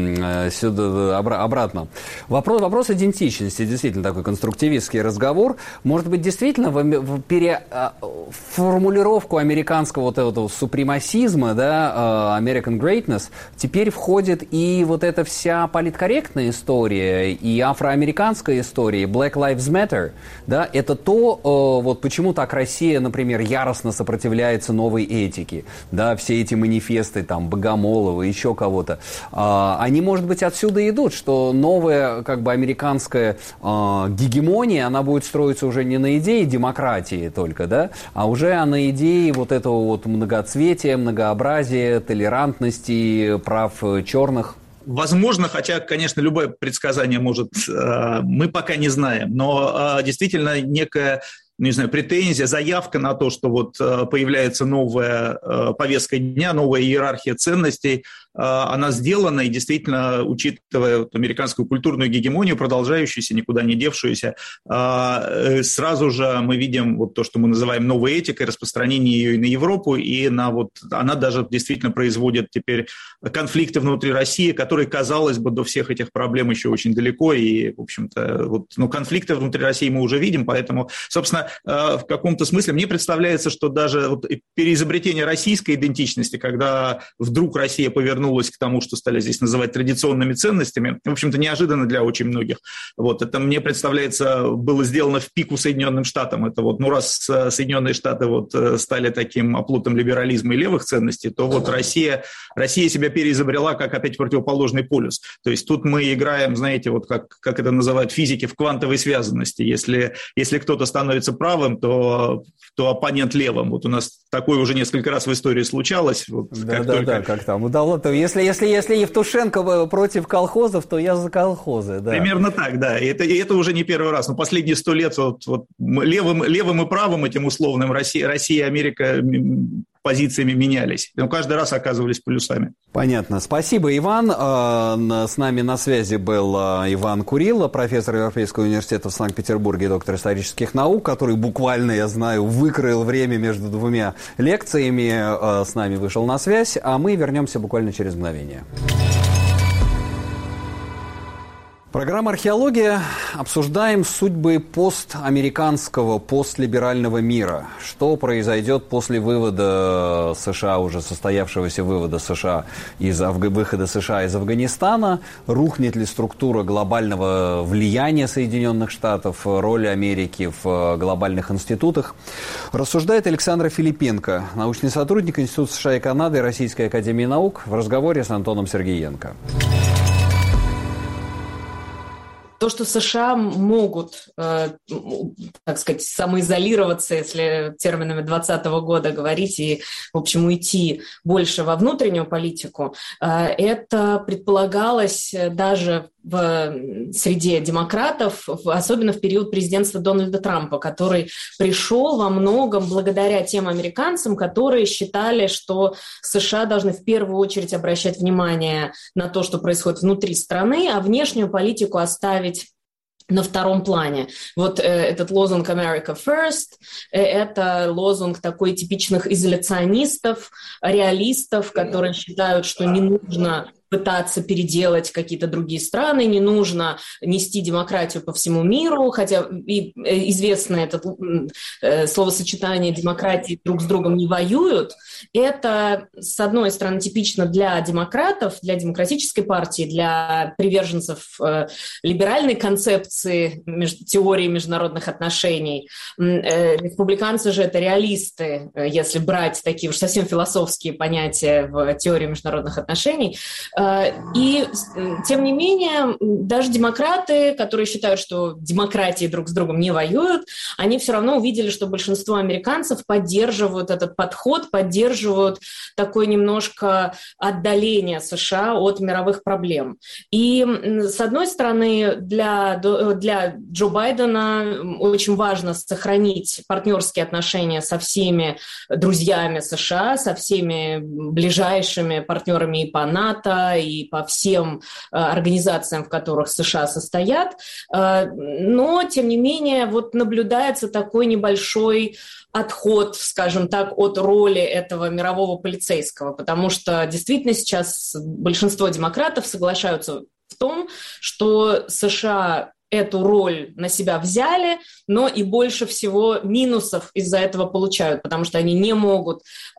сюда обратно. Вопрос идентичности, действительно такой конструктивистский разговор. Может быть, действительно в формулировку американского вот этого супремасизма, да, American Greatness, теперь входит и вот эта вся политкорректная история, и афроамериканская история, и Black Lives Matter, да, это то, вот почему так Россия, например, яростно сопротивляется новой этике, да, все эти манифесты, там, Богомолова, еще кого-то, они, может быть, отсюда идут, что новая, как бы, американская гегемония, она будет строиться уже не на идее демократии только, да, а уже на идее вот этого вот многоцветия, многообразия, толерантности, прав черных. Возможно, хотя, конечно, любое предсказание может, мы пока не знаем, но действительно некая не знаю, претензия, заявка на то, что вот появляется новая повестка дня, новая иерархия ценностей, она сделана, и действительно, учитывая американскую культурную гегемонию, продолжающуюся, никуда не девшуюся, сразу же мы видим вот то, что мы называем новой этикой, распространение ее и на Европу, и она даже действительно производит теперь конфликты внутри России, которые, казалось бы, до всех этих проблем еще очень далеко, и, в общем-то, конфликты внутри России мы уже видим, поэтому, собственно, в каком-то смысле мне представляется, что даже переизобретение российской идентичности, когда вдруг Россия повернулась к тому, что стали здесь называть традиционными ценностями, в общем-то, неожиданно для очень многих. Это, мне представляется, было сделано в пику Соединенным Штатам. Это раз Соединенные Штаты стали таким оплотом либерализма и левых ценностей, то Россия себя переизобрела как опять противоположный полюс. То есть тут мы играем, знаете, как это называют физики, в квантовой связанности. Если кто-то становится правым, то оппонент левым. У нас такое уже несколько раз в истории случалось. Как там удалось. Если Евтушенко против колхозов, то я за колхозы. Да. Примерно так, да. И это уже не первый раз. Но последние 100 лет левым и правым этим условным Россия и Америка позициями менялись. Но каждый раз оказывались плюсами. Понятно. Спасибо, Иван. С нами на связи был Иван Курило, профессор Европейского университета в Санкт-Петербурге, доктор исторических наук, который буквально, я знаю, выкроил время между двумя лекциями. С нами вышел на связь, а мы вернемся буквально через мгновение. Программа «Археология». Обсуждаем судьбы постамериканского, постлиберального мира. Что произойдет после вывода США, уже состоявшегося вывода США выхода США из Афганистана? Рухнет ли структура глобального влияния Соединенных Штатов, роль Америки в глобальных институтах? Рассуждает Александра Филипенко, научный сотрудник Института США и Канады Российской академии наук, в разговоре с Антоном Сергеенко. То, что США могут, так сказать, самоизолироваться, если терминами 2020 года говорить, и, в общем, уйти больше во внутреннюю политику, это предполагалось даже в среде демократов, особенно в период президентства Дональда Трампа, который пришел во многом благодаря тем американцам, которые считали, что США должны в первую очередь обращать внимание на то, что происходит внутри страны, а внешнюю политику оставить на втором плане. Этот лозунг «America First» — это лозунг такой типичных изоляционистов, реалистов, которые считают, что не нужно пытаться переделать какие-то другие страны, не нужно нести демократию по всему миру, хотя и известно это словосочетание «демократии друг с другом не воюют». Это, с одной стороны, типично для демократов, для демократической партии, для приверженцев либеральной концепции теории международных отношений. Республиканцы же это реалисты, если брать такие уж совсем философские понятия в теории международных отношений. И, тем не менее, даже демократы, которые считают, что демократии друг с другом не воюют, они все равно увидели, что большинство американцев поддерживают этот подход, поддерживают такое немножко отдаление США от мировых проблем. И, с одной стороны, для Джо Байдена очень важно сохранить партнерские отношения со всеми друзьями США, со всеми ближайшими партнерами и по НАТО, и по всем организациям, в которых США состоят. Но, тем не менее, наблюдается такой небольшой отход, скажем так, от роли этого мирового полицейского, потому что действительно сейчас большинство демократов соглашаются в том, что США эту роль на себя взяли, но и больше всего минусов из-за этого получают, потому что они не могут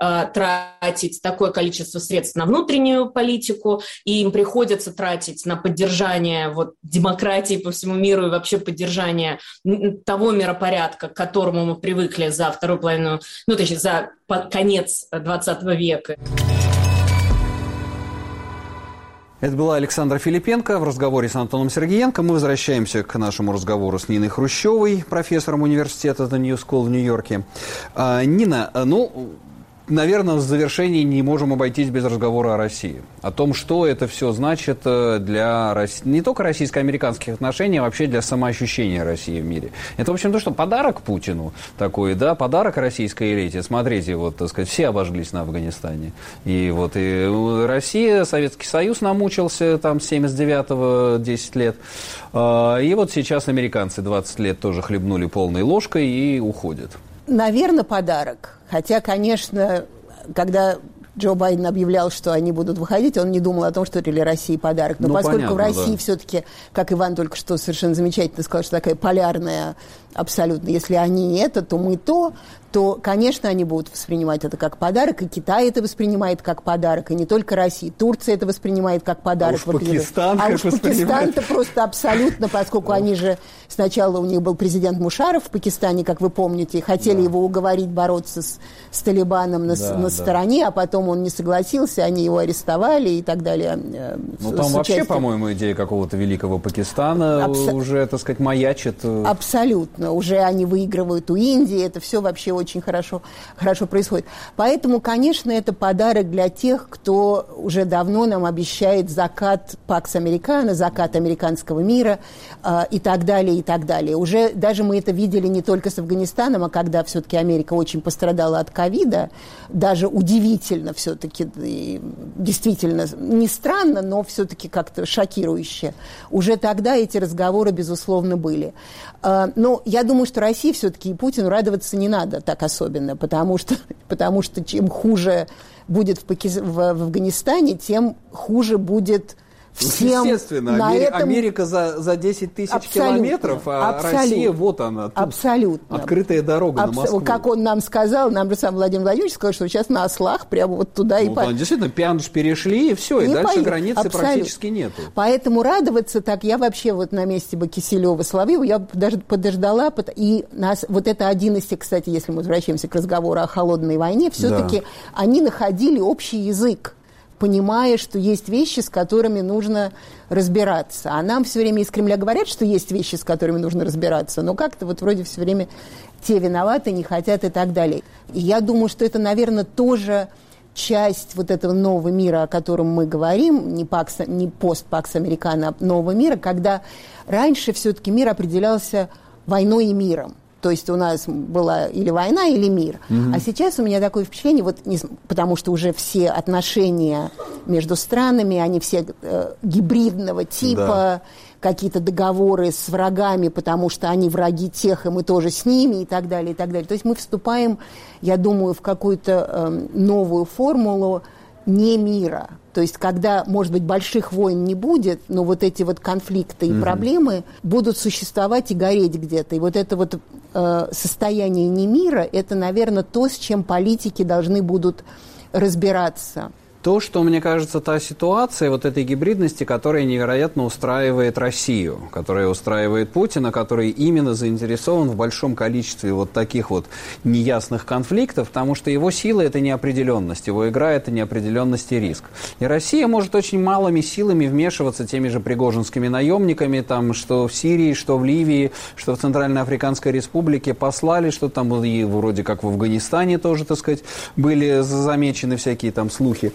тратить такое количество средств на внутреннюю политику, и им приходится тратить на поддержание демократии по всему миру и вообще поддержание того миропорядка, к которому мы привыкли за вторую половину, точнее, за конец 20 века. Это была Александра Филипенко в разговоре с Антоном Сергеенко. Мы возвращаемся к нашему разговору с Ниной Хрущевой, профессором университета The New School в Нью-Йорке. Нина, наверное, в завершении не можем обойтись без разговора о России. О том, что это все значит для не только российско-американских отношений, а вообще для самоощущения России в мире. Это, в общем, то, что подарок Путину такой, да, подарок российской элите. Смотрите, вот, так сказать, все обожглись на Афганистане. И вот и Россия, Советский Союз намучился там с 79-го 10 лет. И вот сейчас американцы 20 лет тоже хлебнули полной ложкой и уходят. Наверное, подарок. Хотя, конечно, когда Джо Байден объявлял, что они будут выходить, он не думал о том, что это для России подарок. Но поскольку понятно, в России да. Все-таки, как Иван только что совершенно замечательно сказал, что такая полярная абсолютно, если они не это, то мы то, конечно, они будут воспринимать это как подарок, и Китай это воспринимает как подарок, и не только Россия. Турция это воспринимает как подарок. А уж Пакистан-то просто абсолютно, поскольку они же... Сначала у них был президент Мушаров в Пакистане, как вы помните, и хотели его уговорить бороться с Талибаном на стороне, а потом он не согласился, они его арестовали и так далее. Ну, там вообще, по-моему, идея какого-то великого Пакистана уже, так сказать, маячит. Абсолютно. Уже они выигрывают у Индии, это все вообще очень хорошо происходит. Поэтому, конечно, это подарок для тех, кто уже давно нам обещает закат Пакс Американо, закат американского мира и так далее, и так далее. Уже даже мы это видели не только с Афганистаном, а когда все-таки Америка очень пострадала от ковида, даже удивительно все-таки, действительно, не странно, но все-таки как-то шокирующе. Уже тогда эти разговоры, безусловно, были. Но я думаю, что России все-таки и Путину радоваться не надо так особенно, потому что чем хуже будет в Афганистане, тем хуже будет всем. Естественно, Америка за 10 тысяч километров, а Россия вот она, тут абсолютно. Открытая дорога на Москву. Как он нам сказал, нам же сам Владимир Владимирович сказал, что сейчас на ослах прямо вот туда и поехали. Действительно, Пяндж перешли, и все, и дальше границы практически нету. Поэтому радоваться так, я вообще вот на месте бы Киселева, Соловьева, я даже подождала, и нас, вот это один из, кстати, если мы возвращаемся к разговору о холодной войне, все-таки они находили общий язык, понимая, что есть вещи, с которыми нужно разбираться. А нам все время из Кремля говорят, что есть вещи, с которыми нужно разбираться, но как-то вот вроде все время те виноваты, не хотят и так далее. И я думаю, что это, наверное, тоже часть вот этого нового мира, о котором мы говорим, не пост-Пакс Американо, а нового мира, когда раньше все-таки мир определялся войной и миром. То есть у нас была или война, или мир. А сейчас у меня такое впечатление, вот, потому что уже все отношения между странами, они все гибридного типа, какие-то договоры с врагами, потому что они враги тех, и мы тоже с ними, и так далее, и так далее. То есть мы вступаем, я думаю, в какую-то новую формулу не мира. То есть, когда, может быть, больших войн не будет, но вот эти вот конфликты и проблемы будут существовать и гореть где-то. И вот это вот состояние не мира, это, наверное, то, с чем политики должны будут разбираться. То, что, мне кажется, та ситуация вот этой гибридности, которая невероятно устраивает Россию, которая устраивает Путина, который именно заинтересован в большом количестве вот таких вот неясных конфликтов, потому что его сила – это неопределенность, его игра – это неопределенность и риск. И Россия может очень малыми силами вмешиваться теми же пригожинскими наемниками, там, что в Сирии, что в Ливии, что в Центральноафриканской Республике послали, что там и вроде как в Афганистане тоже, так сказать, были замечены всякие там слухи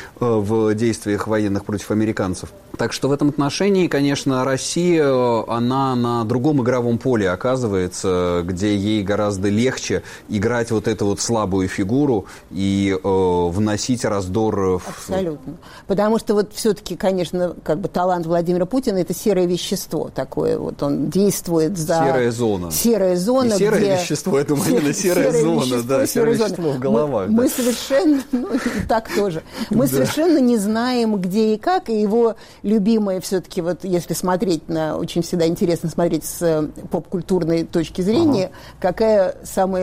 в действиях военных против американцев. Так что в этом отношении, конечно, Россия, она на другом игровом поле оказывается, где ей гораздо легче играть вот эту вот слабую фигуру и вносить раздор. Абсолютно. Потому что вот все-таки, конечно, как бы талант Владимира Путина – это серое вещество такое. Вот он действует за... Серая зона. Серая зона, не серое вещество, это именно серая зона, да, серое вещество в головах. Мы совершенно, и так тоже, мы совершенно не знаем, где и как, и его любимое все-таки, вот если смотреть на, очень всегда интересно смотреть с поп-культурной точки зрения, какой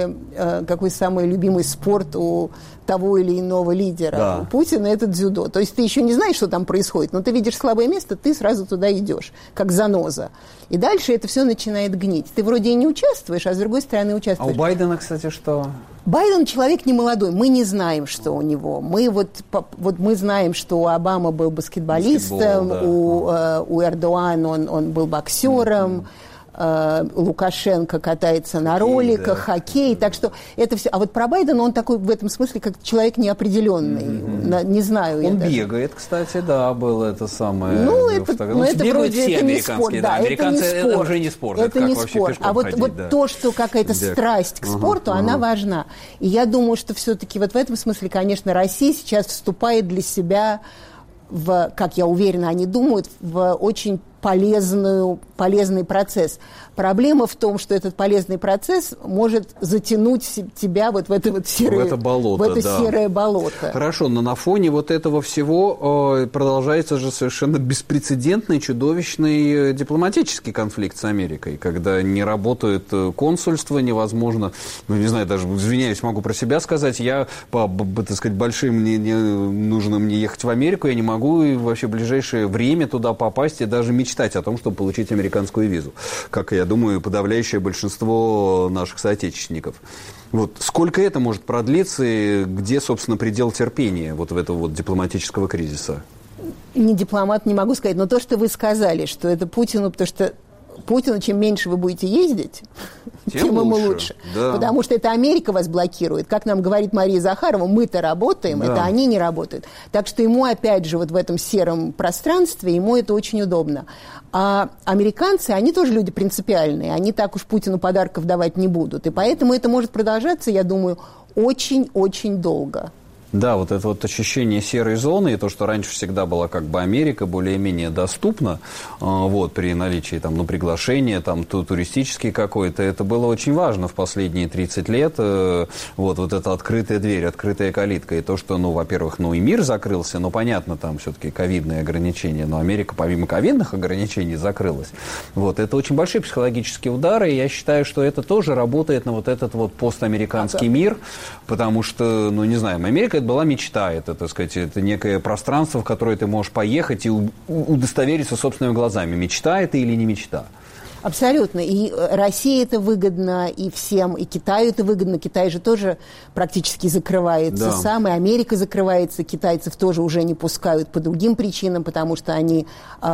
самый любимый спорт у того или иного лидера. Да. У Путина это дзюдо. То есть ты еще не знаешь, что там происходит, но ты видишь слабое место, ты сразу туда идешь, как заноза. И дальше это все начинает гнить. Ты вроде и не участвуешь, а с другой стороны участвуешь. А у Байдена, кстати, что? Байден человек не молодой, мы не знаем, что у него. Мы мы знаем, что у Обамы был баскетболистом, у Эрдоана он был боксером. Лукашенко катается на роликах, хоккей, так что это все. А вот про Байдена он такой в этом смысле как человек неопределенный, не знаю. Он бегает, кстати, да, было это самое. Ну, это вроде это не спорт, да, американцы, это уже не спорт. Это не спорт. А вот то, что какая-то страсть к спорту, она важна. И я думаю, что все-таки вот в этом смысле, конечно, Россия сейчас вступает для себя как я уверена, они думают, в очень полезный процесс. Проблема в том, что этот полезный процесс может затянуть тебя вот в это вот серое болото. Серое болото. Хорошо, но на фоне вот этого всего продолжается же совершенно беспрецедентный, чудовищный дипломатический конфликт с Америкой, когда не работает консульство, невозможно, не знаю, даже, извиняюсь, могу про себя сказать, я по, так сказать, большим нужно мне ехать в Америку, я не могу и вообще в ближайшее время туда попасть и даже мечтать о том, чтобы получить американскую визу, как, я думаю, подавляющее большинство наших соотечественников. Вот. Сколько это может продлиться и где, собственно, предел терпения вот в этого вот дипломатического кризиса? Не дипломат, не могу сказать, но то, что вы сказали, что это Путину, потому что Путину, чем меньше вы будете ездить, тем ему лучше. Да. Потому что это Америка вас блокирует. Как нам говорит Мария Захарова, мы-то работаем, да. Это они не работают. Так что ему, опять же, вот в этом сером пространстве, ему это очень удобно. А американцы, они тоже люди принципиальные. Они так уж Путину подарков давать не будут. И поэтому это может продолжаться, я думаю, очень-очень долго. Да, вот это вот ощущение серой зоны, и то, что раньше всегда была как бы Америка более-менее доступна, вот, при наличии там, приглашения, там, туристический какой-то, это было очень важно в последние 30 лет, вот эта открытая дверь, открытая калитка, и то, что, во-первых, и мир закрылся, понятно, там все-таки ковидные ограничения, но Америка помимо ковидных ограничений закрылась, вот, это очень большие психологические удары, и я считаю, что это тоже работает на вот этот вот постамериканский мир, потому что, не знаю, Америка была мечта, это, так сказать, это некое пространство, в которое ты можешь поехать и удостовериться собственными глазами, мечта это или не мечта. Абсолютно. И России это выгодно, и всем, и Китаю это выгодно. Китай же тоже практически закрывается сам, и Америка закрывается. Китайцев тоже уже не пускают по другим причинам, потому что они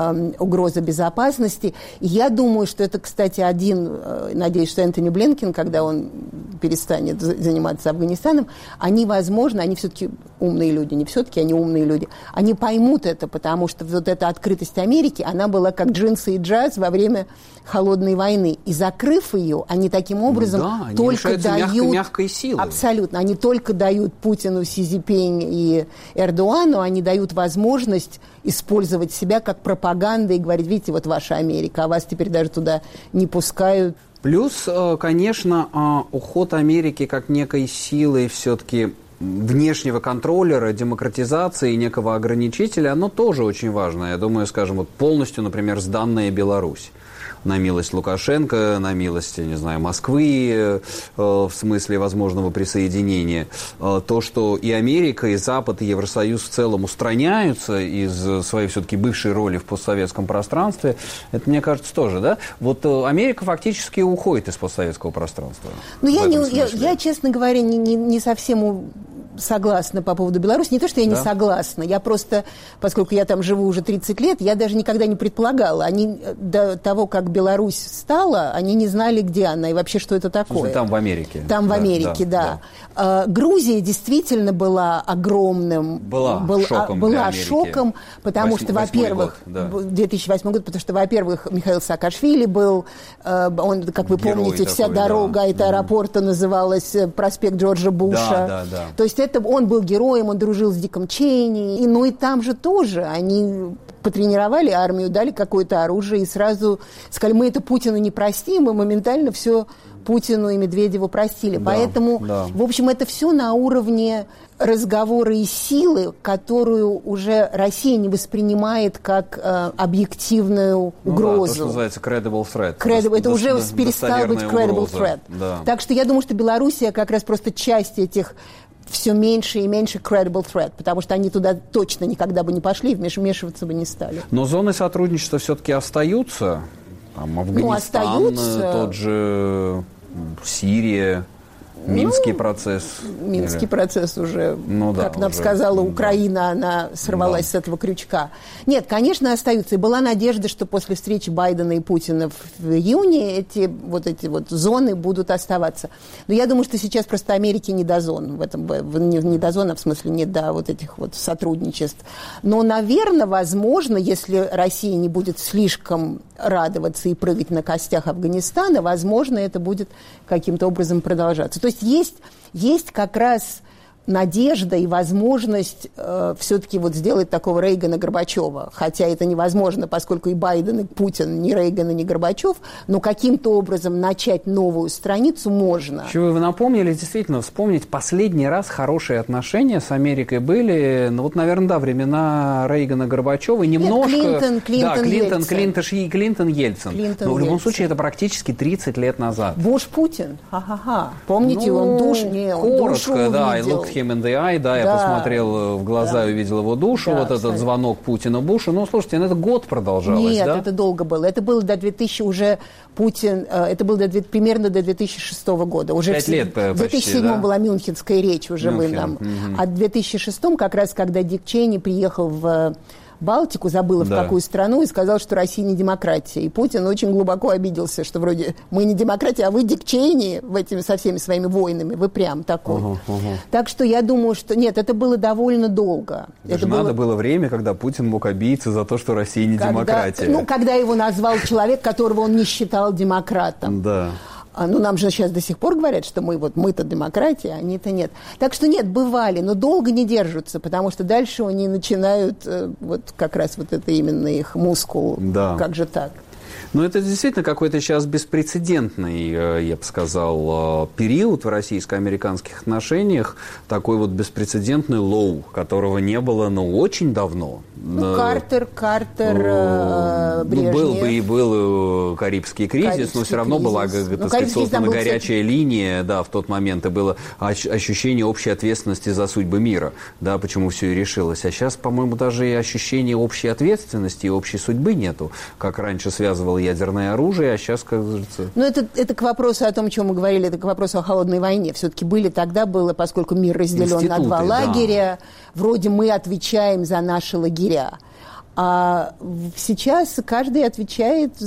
угроза безопасности. И я думаю, что это, кстати, надеюсь, что Энтони Блинкен, когда он перестанет заниматься Афганистаном, они все-таки умные люди, они умные люди, они поймут это, потому что вот эта открытость Америки, она была как джинсы и джаз во время холодной войны. И закрыв ее, они таким образом они только дают... мягкой силой. Абсолютно. Они только дают Путину, Си Цзиньпинь и Эрдогану, они дают возможность использовать себя как пропаганда и говорить, видите, вот ваша Америка, а вас теперь даже туда не пускают. Плюс, конечно, уход Америки как некой силы все-таки внешнего контроллера, демократизации и некого ограничителя, оно тоже очень важно. Я думаю, скажем, полностью, например, сданная Беларусь. На милость Лукашенко, на милость, не знаю, Москвы, в смысле возможного присоединения. То, что и Америка, и Запад, и Евросоюз в целом устраняются из своей все-таки бывшей роли в постсоветском пространстве, это, мне кажется, тоже, да? Вот Америка фактически уходит из постсоветского пространства. Я, честно говоря, не совсем согласна по поводу Беларуси. Не то, что я не согласна, я просто, поскольку я там живу уже 30 лет, я даже никогда не предполагала. Они до того, как Беларусь стала, они не знали, где она и вообще, что это такое. Там в Америке. Там в Америке, да. Грузия действительно была огромным... Была шоком, потому что, во-первых, 2008 год, потому что, во-первых, Михаил Саакашвили был, он, как вы помните, вся дорога этого аэропорта называлась проспект Джорджа Буша. То есть он был героем, он дружил с Диком Чейни. И там же тоже они потренировали армию, дали какое-то оружие и сразу сказали, мы это Путину не простим, и моментально все Путину и Медведеву простили. Поэтому, в общем, это все на уровне разговора и силы, которую уже Россия не воспринимает как объективную угрозу. То, что называется credible threat. Это уже перестал быть credible threat. Так что я думаю, что Белоруссия как раз просто часть этих все меньше и меньше credible threat, потому что они туда точно никогда бы не пошли и вмешиваться бы не стали. Но зоны сотрудничества все-таки остаются. Там Афганистан, тот же Сирия. Минский процесс. Минский процесс уже, как нам сказала Украина, она сорвалась с этого крючка. Нет, конечно, остаются. И была надежда, что после встречи Байдена и Путина в июне эти зоны будут оставаться. Но я думаю, что сейчас просто Америке не до зон. Не до зон, а в смысле не до вот этих вот сотрудничеств. Но, наверное, возможно, если Россия не будет слишком радоваться и прыгать на костях Афганистана, возможно, это будет каким-то образом продолжаться. То есть есть как раз надежда и возможность все-таки вот сделать такого Рейгана-Горбачева. Хотя это невозможно, поскольку и Байден, и Путин, ни Рейган, ни Горбачев, но каким-то образом начать новую страницу можно. Чего вы напомнили, действительно, вспомнить, последний раз хорошие отношения с Америкой были, наверное, времена Рейгана-Горбачева, немножко... Клинтон-Ельцин. Но в любом случае это практически 30 лет назад. Буш-Путин, помните, он душу увидел. Him in the eye, я посмотрел в глаза и увидел его душу, этот звонок Путина Бушу. Слушайте, это год продолжалось, Нет, это долго было. Это было до 2000 уже Путин, это было примерно до 2006 года. Уже 5 лет почти, в 2007 была мюнхенская речь уже вы нам. А в 2006, как раз, когда Дик Чейни приехал в Балтику, забыла в какую страну, и сказал, что Россия не демократия. И Путин очень глубоко обиделся, что вроде мы не демократия, а вы Дик Чейни со всеми своими войнами, вы прям такой. Так что я думаю, что нет, это было довольно долго. Надо было время, когда Путин мог обидеться за то, что Россия не демократия. Когда его назвал человек, которого он не считал демократом. Да. Нам же сейчас до сих пор говорят, что мы-то демократия, а они-то нет. Так что нет, бывали, но долго не держатся, потому что дальше они начинают, как раз это именно их мускул. Да. Как же так? Это действительно какой-то сейчас беспрецедентный, я бы сказал, период в российско-американских отношениях, такой беспрецедентный лоу, которого не было, очень давно. Картер, Брежнев. Был Карибский кризис, но все равно была, создана горячая линия, в тот момент, и было ощущение общей ответственности за судьбы мира, почему все и решилось. А сейчас, по-моему, даже и ощущения общей ответственности и общей судьбы нету, как раньше связывало ядерное оружие, а сейчас, как говорится... Это к вопросу о том, о чем мы говорили, это к вопросу о холодной войне. Все-таки было, поскольку мир разделен на два лагеря, вроде мы отвечаем за наши лагеря. А сейчас каждый отвечает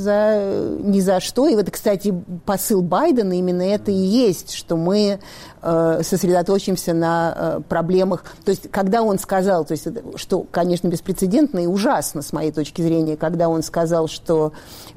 ни за что. И кстати, посыл Байдена именно это и есть, что мы сосредоточимся на проблемах. То есть, когда он сказал, что, конечно, беспрецедентно и ужасно, с моей точки зрения, когда он сказал, что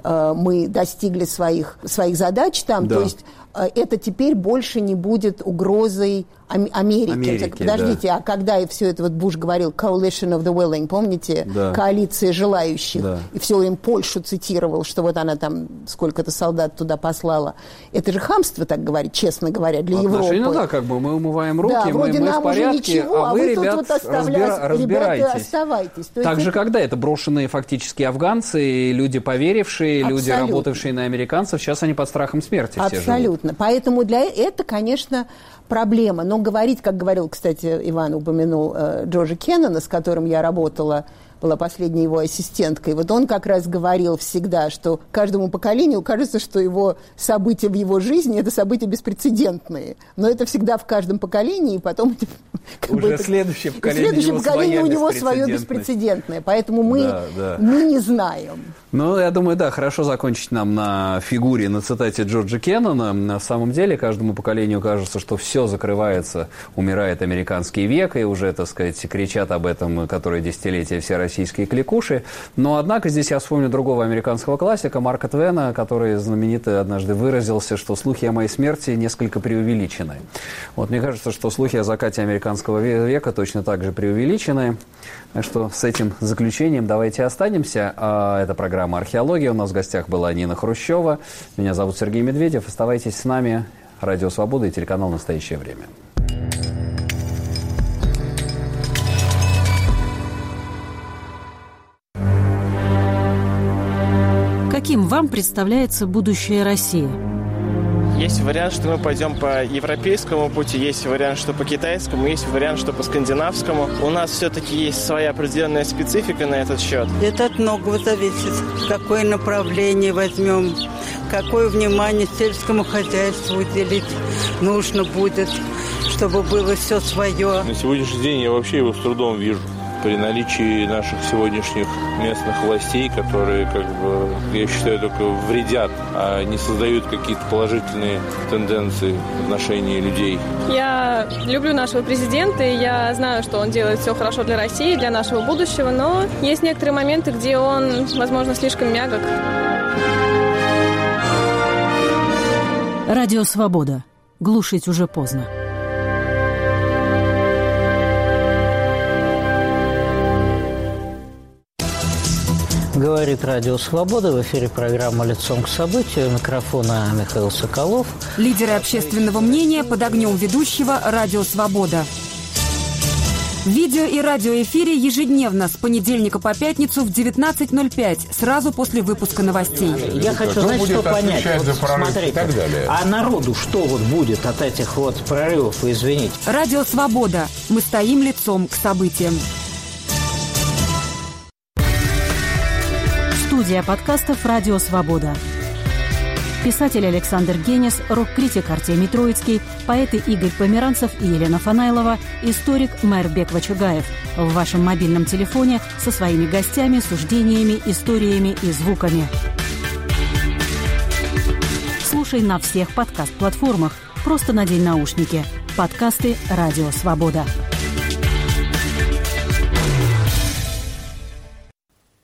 мы достигли своих задач там, то есть это теперь больше не будет угрозой Америки. Подождите, а когда все это Буш говорил coalition of the willing, помните? Коалиция желающих. И все время Польшу цитировал, что она там сколько-то солдат туда послала. Это же хамство, так говорить, честно говоря, для Европы. Мы умываем руки, мы в порядке, ничего, а вы, ребят, разбирайтесь. Оставайтесь. Так же, когда это брошенные фактически афганцы, люди поверившие, люди, работавшие на американцев, сейчас они под страхом смерти все живут. Абсолютно. Поэтому это, конечно, проблема. Но говорить, как говорил, кстати, Иван упомянул Джорджа Кеннона, с которым я работала, была последней его ассистенткой. Он как раз говорил всегда, что каждому поколению кажется, что его события в его жизни – это события беспрецедентные. Но это всегда в каждом поколении, и потом… следующее поколение у него свое беспрецедентное. Поэтому мы не знаем. Я думаю, хорошо закончить нам на фигуре, на цитате Джорджа Кеннона. На самом деле, каждому поколению кажется, что все закрывается, умирает американский век, и уже, кричат об этом, которые десятилетия все российские кликуши. Но, однако, здесь я вспомню другого американского классика, Марка Твена, который знаменито однажды выразился, что слухи о моей смерти несколько преувеличены. Мне кажется, что слухи о закате американского века точно так же преувеличены. Так что с этим заключением давайте останемся. Это программа «Археология». У нас в гостях была Нина Хрущева. Меня зовут Сергей Медведев. Оставайтесь с нами. Радио «Свобода» и телеканал «Настоящее время». Каким вам представляется будущее России? Есть вариант, что мы пойдем по европейскому пути, есть вариант, что по китайскому, есть вариант, что по скандинавскому. У нас все-таки есть своя определенная специфика на этот счет. Это от многого зависит. Какое направление возьмем, какое внимание сельскому хозяйству уделить нужно будет, чтобы было все свое. На сегодняшний день я вообще его с трудом вижу. При наличии наших сегодняшних местных властей, которые, я считаю, только вредят, а не создают какие-то положительные тенденции в отношении людей. Я люблю нашего президента, и я знаю, что он делает все хорошо для России, для нашего будущего, но есть некоторые моменты, где он, возможно, слишком мягок. Радио «Свобода». Глушить уже поздно. Говорит Радио «Свобода». В эфире программа «Лицом к событию». У микрофона Михаил Соколов. Лидеры общественного мнения под огнем ведущего «Радио «Свобода». В видео- и радиоэфире ежедневно с понедельника по пятницу в 19:05, сразу после выпуска новостей. Я хочу, знаете, что понять. Вот смотрите, и так далее. А народу что будет от этих прорывов, извините? «Радио «Свобода». Мы стоим лицом к событиям. Студия подкастов «Радио Свобода». Писатель Александр Генис, рок-критик Артемий Троицкий, поэты Игорь Померанцев и Елена Фанайлова, историк Майрбек Вачугаев. В вашем мобильном телефоне со своими гостями, суждениями, историями и звуками. Слушай на всех подкаст-платформах. Просто надень наушники. Подкасты «Радио Свобода».